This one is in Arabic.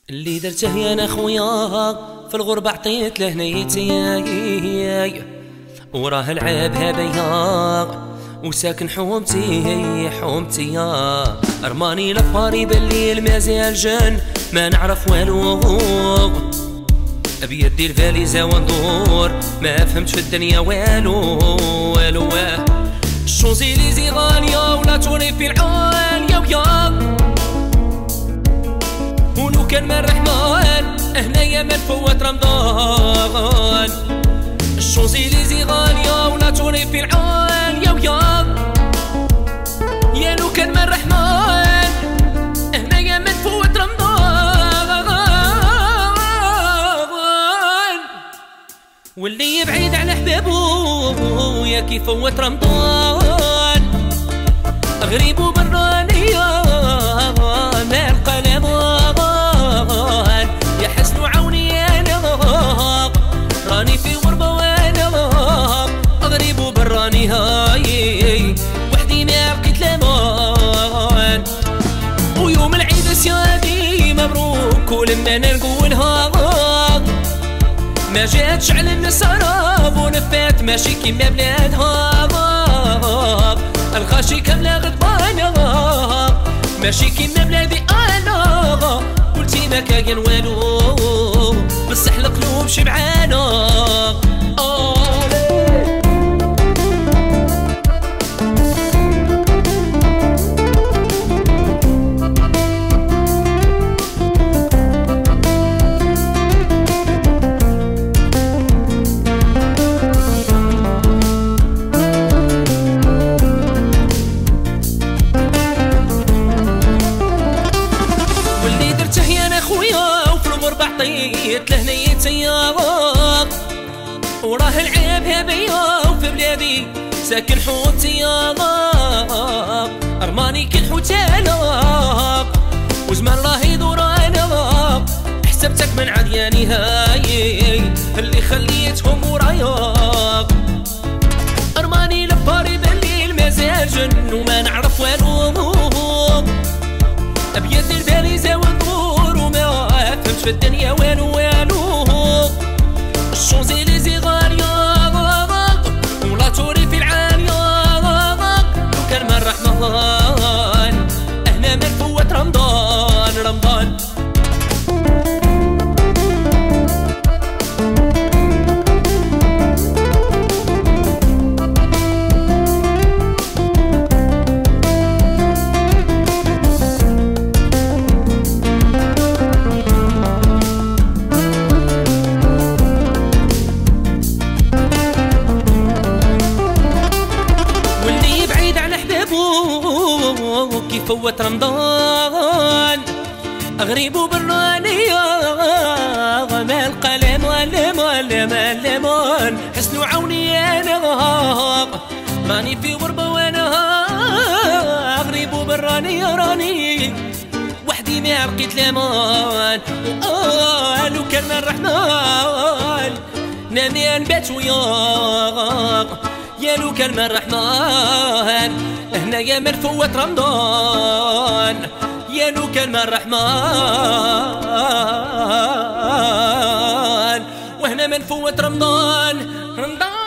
اللي درته يا انا خويا في الغربة عطيت له نيتي وراه العابها بيا وساكن حومتي ارماني لفاري بالليل مازال جن ما نعرف والو بيدي الفاليزة وندور ما فهمت في الدنيا والو الشوزيليزي غالية ولا توني في العالية ويا ولو كان من الرحمن هنايا ما نفوت رمضان الشوزيليزي غالية ولا توني في العالية ويا يا لو كان من الرحمن هنايا ما نفوت رمضان واللي يبعد على حبابو يا كيف فوت رمضان غريب وبرانية ما القلم يا حسن وعوني انا راني في غربة وانا غريب وبراني هاي وحدي ما لقيت الامان ويوم العيد سيادي مبروك ولما نقولها ما جاتش على الناس راب ونفات ماشي كيما بلادها الغاشي كاملة غضبانة ماشي كيما بلادي انا قلتي ما كاين والو بصح القلوب شبعانة عطيت له نيتي وراه العيب بيا وفي بلادي ساكن حوتي ارماني كل حوتانا وزمان راه يدور انا حسبتك من عدياني هاي اللي خليتهم ورايا ارماني لفاري بالليل مازال جن وما نعرف والو ابيض الفاليزة وندور وما فهمت في الدنيا والو الشوزيليزي غالية ولا توري في العالية لو كان من الرحمن اهنا ما نفوت رمضان كيف فوت رمضان غريب وبرانية ما القلم واللمون حسن وعوني انا راني في غربة وانا غريب وبرانية راني وحدي ما لقيت الامان لو كان من الرحمن نامي نبات وياك يا لو كان من الرحمن هنا يا من فوت رمضان يا لو كان من الرحمن وهنا من فوت رمضان